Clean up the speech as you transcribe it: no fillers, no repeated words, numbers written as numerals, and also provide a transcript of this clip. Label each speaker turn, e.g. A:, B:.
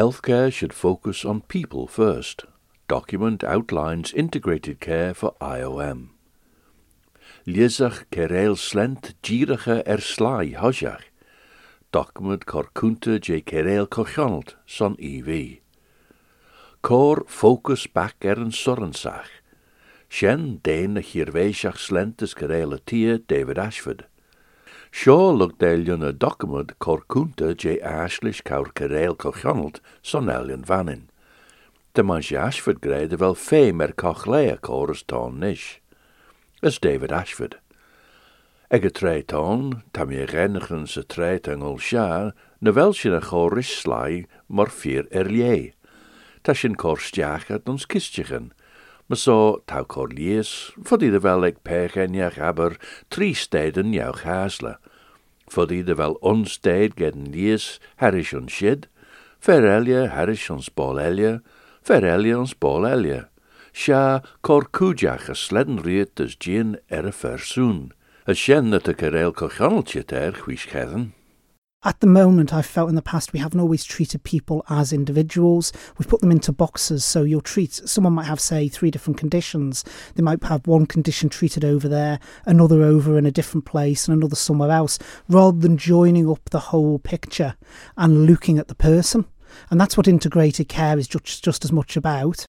A: Healthcare should focus on people first. Document outlines integrated care for IOM. Liesach Kereil Slent Gierige Slai Hojach. Document Corcunta J. Kereil Kochonald son EV. Cor focus back Sorensach. Shen Dane Hirveishach Slent is Kereil Tia David Ashford. Shaw looked a document Corcunta J. Ashlish Kaur Kereil Kochonald son Elian Vanin. De manche Ashford grade wel fee mer Cochlea chorus ton nish. As David Ashford. Ege treiton, tam je renigen se treitengel sja, ne welschen a chorus slai, maar 4 erlie. Tashin korstjachet ons kistjechen. Maar so tau corlies, voor die de wel ik pegenjach aber 3 steden jouw hasle. Voor die de wel onsteed gedden lies, harish ons shid, verelje harish ons bolelje, verelje ons bolelje. Sja corcujach a sledden riet as gin versoen. As shen that a Kereil Kochonaltje which heathen.
B: At the moment, I've felt in the past we haven't always treated people as individuals. We've put them into boxes, so you'll treat, someone might have, say, 3 different conditions. They might have one condition treated over there, another over in a different place, and another somewhere else, rather than joining up the whole picture and looking at the person. And that's what integrated care is just as much about.